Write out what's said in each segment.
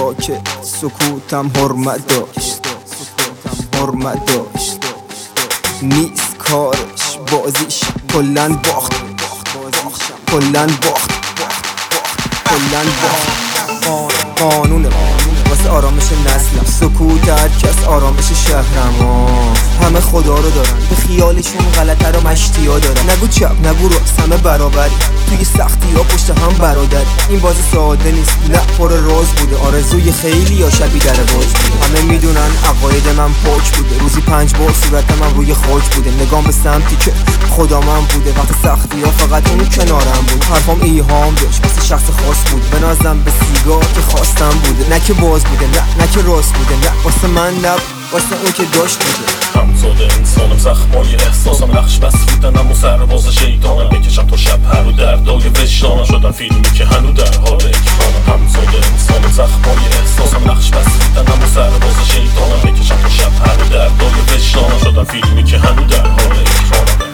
که سکوتم حرمت داشت، حرمت داشت. نیست کارش بازیش کلن باخت، کلن باخت، کلن باخت. قانون واسه آرامش نسلم، سکوت هر کس آرامش شهرم. همه خدا رو دارن، به خیالشون غلطه رو مشتی ها دارن. نگو چپ نگو راست، همه برابری توی سختی ها پشت هم برادر. این بازی ساده نیست، نه پر راز بوده، آرزوی خیلی یا شبی در باز بوده. همه میدونن عقاید من پاک بوده، روزی 5 بار صورت من روی خاک بوده. نگام به سمتی که خدا من بوده، وقت سختی ها فقط اون کنارم بود. حرفام ایهام داشت، واسه شخص خاص بود. بنازم به سیگار که خواستم بوده، نه که باز بوده، نه که راست بوده، نه واسه من نب، واسه اون که داشت بوده. همزاده انسانم، زخمای احساسم، نقش بس بودنم و سرباز شیطانم. بکشم تا شب هر و دردای وجدانم، شدم فیلمی که هنو در حال اکرانم. همزاده انسانم، زخمای احساسم، نقش بس بودنم و سرباز شیطانم. بکشم تا شب هر و دردای وجدانم، شدم فیلمی که هنو در حال اکرانم.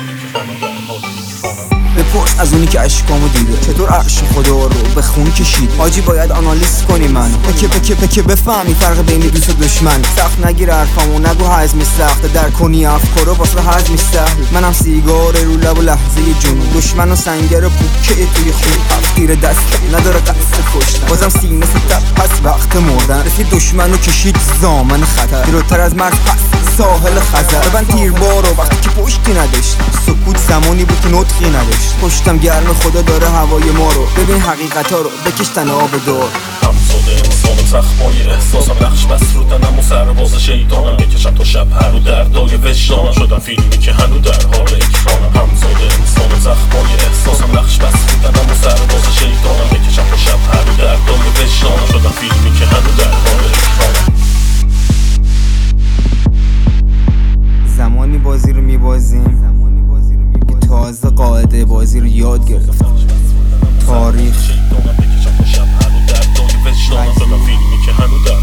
بپرس از اونی که عشقامو دیده، چطور عرش خدا رو به خون کشید. حاجی باید آنالیز کنی منو، پکه بفهمی فرق بین دوست و دشمن. سخت نگیر حرفامو، نگو هضمی سخته، در کنی افکارو واسه هضمی سهل. منم سیگار رو لب و لحظه جنون، دشمن و سنگر بوکه توی خون. تفکیر دست نداره قصد کشتن، بازم سینه ستر پس وقت مردن. رسید دشمنو کشید زامن خطر، جلوتر از مرز پس ساحل خزر. ببند تیربارو وقتی که پشتی نداشت، سکوت زمانی بود که نطقی نداشت. پشتم گرم، خدا داره هوای ما رو، ببین حقیقتا رو، بکش تناب دار. همزاده انسانم، زخمای احساسم، نقش بس رو تنم و سرباز شیطانم. بکشم تا شب هر و دردای وجدانم، شدم فیلمی که هنو در حال اکرانم. همزاده انسانم، زخمای احساسم، نقش بس رو تنم و سرباز شیطانم. بکشم تا شب هر و دردای وجدانم، شدم فیلمی که هنو در حال اکرانم. زمانی بازی رو میبازیم که تازه قاعده بازی رو یاد گرفتم. تاریخ بکشم تا شب هر و دردای وجدانم، شدم فیلمی که هنو در